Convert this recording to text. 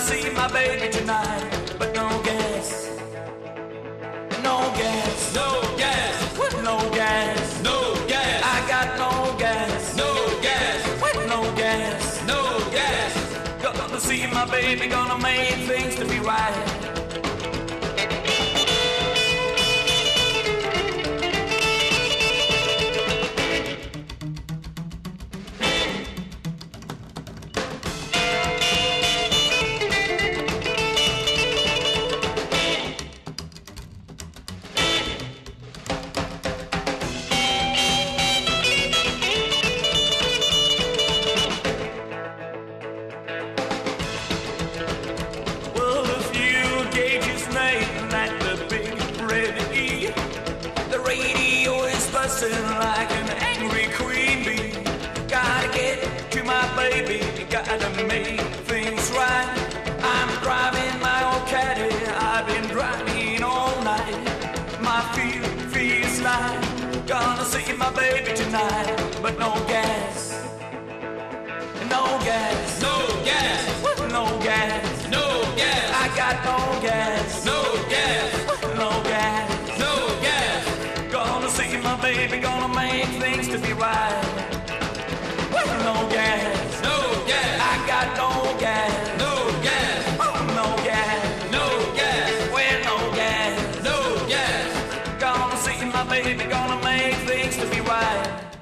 see my baby tonight, but no gas. No gas. No gas. No gas. No gas. I got no gas. No gas. No gas. No gas. Gonna see my baby, gonna make things to be right. Like an angry queen bee. Gotta get to my baby, gotta make things right. I'm driving my old caddy, I've been driving all night. My feels like gonna see my baby tonight, but no gas. No gas. No gas. No gas. No gas. I got no gas. No gas. No gas. No gas. Gonna see my baby, gonna make things to be right. No gas. No gas. I got no gas. No gas. No gas. No gas. Well, no gas. No gas. Gonna see my baby, gonna make things to be right.